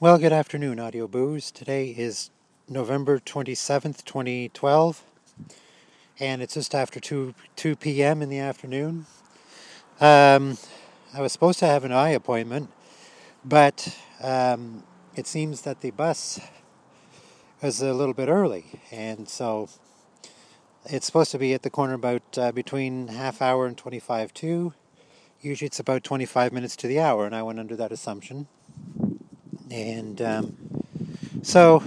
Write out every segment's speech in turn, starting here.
Well, good afternoon, Audio Boos. Today is November 27th, 2012, and it's just after 2 p.m. in the afternoon. I was supposed to have an eye appointment, but it seems that the bus was a little bit early, and so it's supposed to be at the corner about between half hour and 25 to. Usually it's about 25 minutes to the hour, and I went under that assumption. And So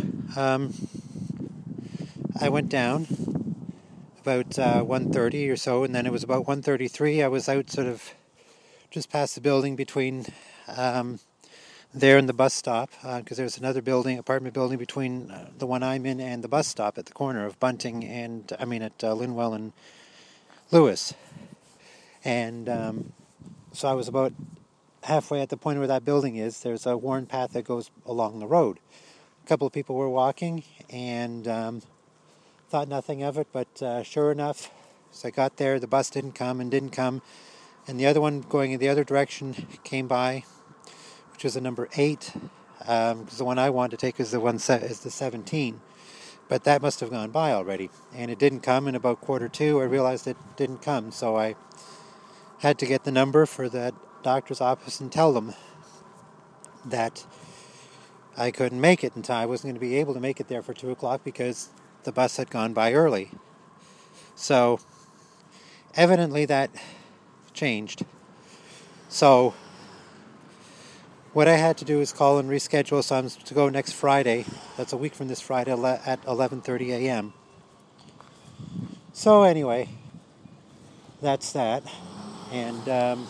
I went down about 1:30 or so, and then it was about 1:33. I was out sort of just past the building between there and the bus stop, because there's another apartment building between the one I'm in and the bus stop at the corner of Bunting and, at Linwell and Lewis. And so I was about halfway at the point where that building is. There's a worn path that goes along the road. A couple of people were walking, and thought nothing of it, but sure enough, as I got there, the bus didn't come, and the other one going in the other direction came by, which was a number 8, because the one I wanted to take is the 17, but that must have gone by already, and it didn't come. In about 1:45, I realized it didn't come, so I had to get the number for that doctor's office and tell them that I couldn't make it in time. I wasn't going to be able to make it there for 2 o'clock because the bus had gone by early. So evidently that changed. So what I had to do is call and reschedule, so I'm to go next Friday. That's a week from this Friday at 11:30 a.m. So anyway, that's that. And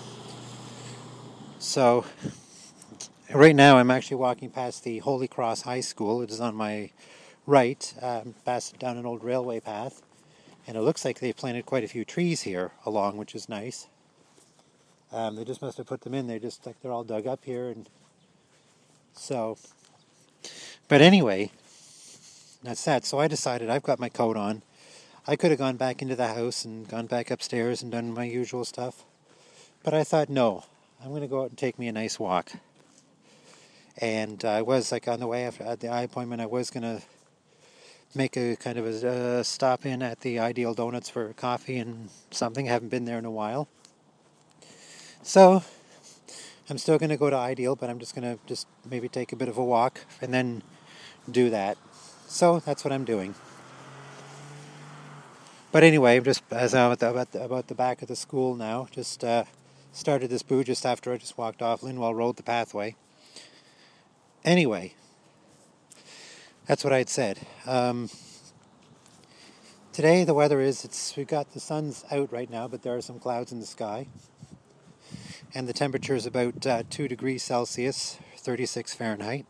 so right now I'm actually walking past the Holy Cross High School. It is on my right, past down an old railway path. And it looks like they've planted quite a few trees here along, which is nice. They just must have put them in. They're all dug up here, and so. But anyway, that's that. So I decided, I've got my coat on. I could have gone back into the house and gone back upstairs and done my usual stuff, but I thought, no, I'm going to go out and take me a nice walk. And I was on the way after at the eye appointment. I was going to make a kind of a stop in at the Ideal Donuts for coffee and something. I haven't been there in a while. So I'm still going to go to Ideal, but I'm just going to maybe take a bit of a walk and then do that. So that's what I'm doing. But anyway, just as I'm about the back of the school now, just started this boo just after I just walked off Linwell Road, the pathway. Anyway, that's what I had said. Today the weather we've got the sun's out right now, but there are some clouds in the sky. And the temperature is about 2 degrees Celsius, 36 Fahrenheit.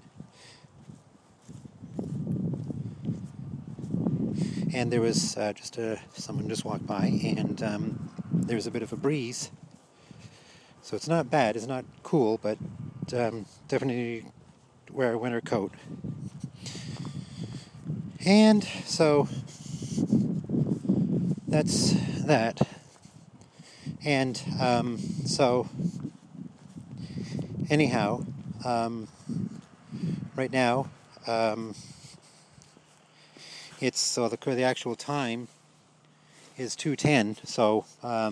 And there was someone just walked by, and there was a bit of a breeze. So it's not bad. It's not cool, but definitely wear a winter coat. And so that's that. And so anyhow, right now, it's so the actual time is 2:10. So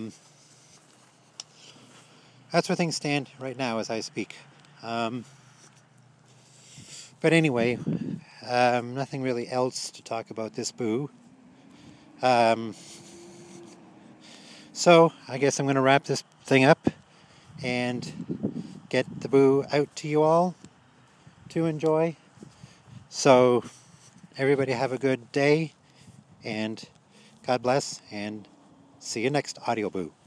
that's where things stand right now as I speak. But anyway, nothing really else to talk about this boo. So I guess I'm going to wrap this thing up and get the boo out to you all to enjoy. So everybody have a good day, and God bless, and see you next Audio Boo.